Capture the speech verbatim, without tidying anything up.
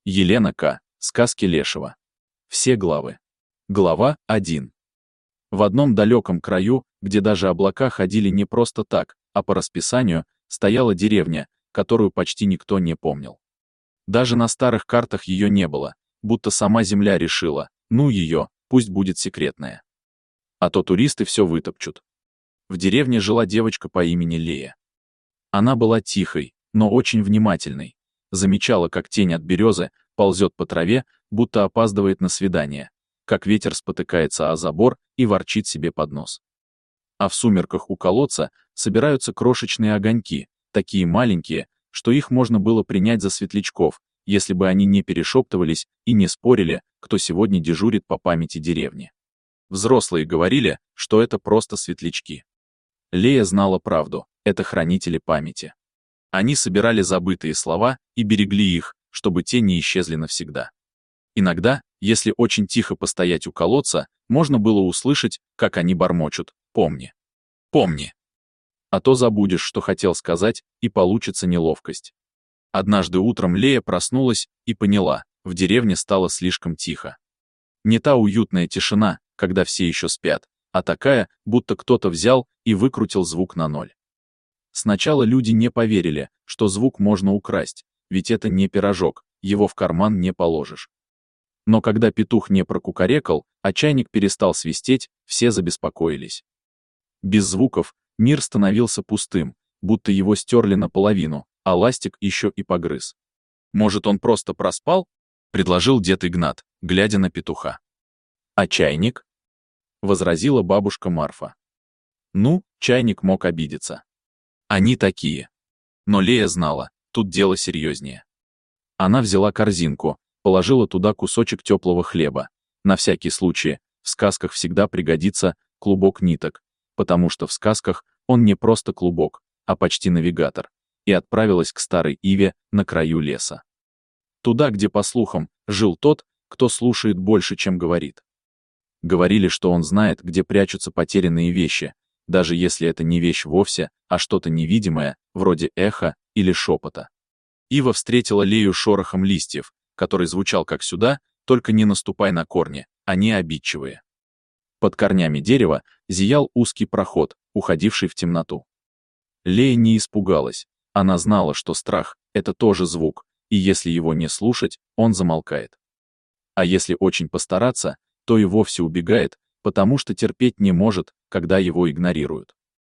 Елена К. Сказки Лешего. Все главы. Глава один. В одном далеком краю, где даже облака ходили не просто так, а по расписанию, стояла деревня, которую почти никто не помнил. Даже на старых картах ее не было, будто сама земля решила, ну ее, пусть будет секретная. А то туристы все вытопчут. В деревне жила девочка по имени Лея. Она была тихой, но очень внимательной. Замечала, как тень от березы ползет по траве, будто опаздывает на свидание, как ветер спотыкается о забор и ворчит себе под нос. А в сумерках у колодца собираются крошечные огоньки, такие маленькие, что их можно было принять за светлячков, если бы они не перешептывались и не спорили, кто сегодня дежурит по памяти деревни. Взрослые говорили, что это просто светлячки. Лея знала правду, это хранители памяти. Они собирали забытые слова и берегли их, чтобы те не исчезли навсегда. Иногда, если очень тихо постоять у колодца, можно было услышать, как они бормочут: «Помни! Помни!» А то забудешь, что хотел сказать, и получится неловкость. Однажды утром Лея проснулась и поняла, в деревне стало слишком тихо. Не та уютная тишина, когда все еще спят, а такая, будто кто-то взял и выкрутил звук на ноль. Сначала люди не поверили, что звук можно украсть, ведь это не пирожок, его в карман не положишь. Но когда петух не прокукарекал, а чайник перестал свистеть, все забеспокоились. Без звуков мир становился пустым, будто его стерли наполовину, а ластик еще и погрыз. «Может, он просто проспал?» — предложил дед Игнат, глядя на петуха. «А чайник?» — возразила бабушка Марфа. Ну, чайник мог обидеться. Они такие. Но Лея знала, тут дело серьезнее. Она взяла корзинку, положила туда кусочек теплого хлеба. На всякий случай, в сказках всегда пригодится клубок ниток, потому что в сказках он не просто клубок, а почти навигатор, и отправилась к старой иве на краю леса. Туда, где, по слухам, жил тот, кто слушает больше, чем говорит. Говорили, что он знает, где прячутся потерянные вещи, даже если это не вещь вовсе, а что-то невидимое, вроде эха или шепота. Ива встретила Лею шорохом листьев, который звучал как сюда, только не наступай на корни, они обидчивые. Под корнями дерева зиял узкий проход, уходивший в темноту. Лея не испугалась, она знала, что страх — это тоже звук, и если его не слушать, он замолкает. А если очень постараться, то и вовсе убегает, потому что терпеть не может, когда его игнорируют.